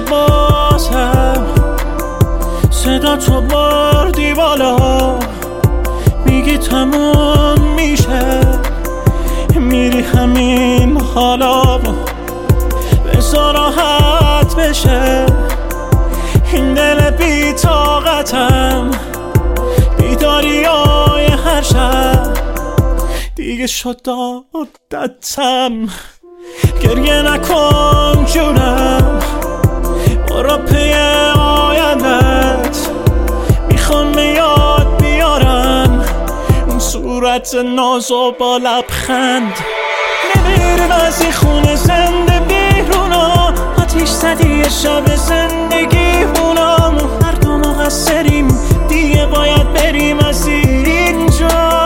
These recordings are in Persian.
بازم صدا تو بردی بالا، میگی تموم میشه، میری همین حالا، بذار راحت بشه این دل بی طاقتم، بیداریای هر شب دیگه شد عادتم. گریه نکن جونم، برو پی آیندت، میخوام به یاد بیارم اون صورت ناز و با لبخند. نمیرم از این خونه زنده بیرونا، آتیش زدی شب زندگی هونم، هر دو مقصریم دیگه باید بریم از اینجا.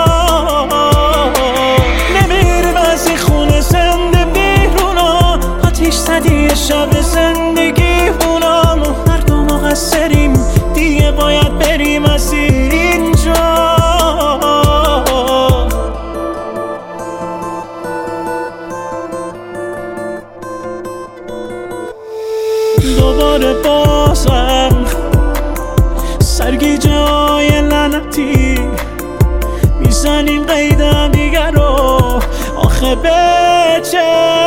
نمیرم از این خونه زنده بیرونا، آتیش زدی شب زندگی هونم، هر دو مقصریم دیگه باید بریم از اینجا. دوباره بازم سرگیجه های لعنتی میزنیم قیدم دیگر رو، آخه به چه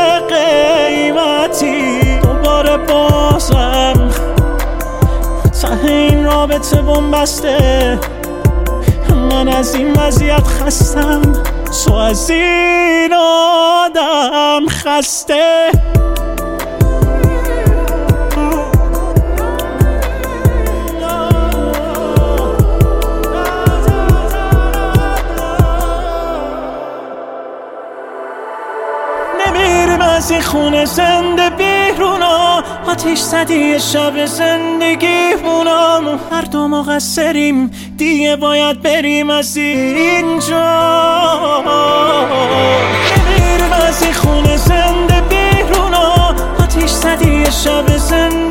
قیمتی؟ دوباره بازم ته این رابطه بنبسته، من از این وضعیت خستم، تو از این آدم خسته. نمیرم از این خونه زنده بیرونا، آتیش زدی شب زندگی هونم، هر دو مقصریم دیگه باید بریم از اینجا. نمیرم از این خونه زنده بیرونا، آتیش زدی شب زندگی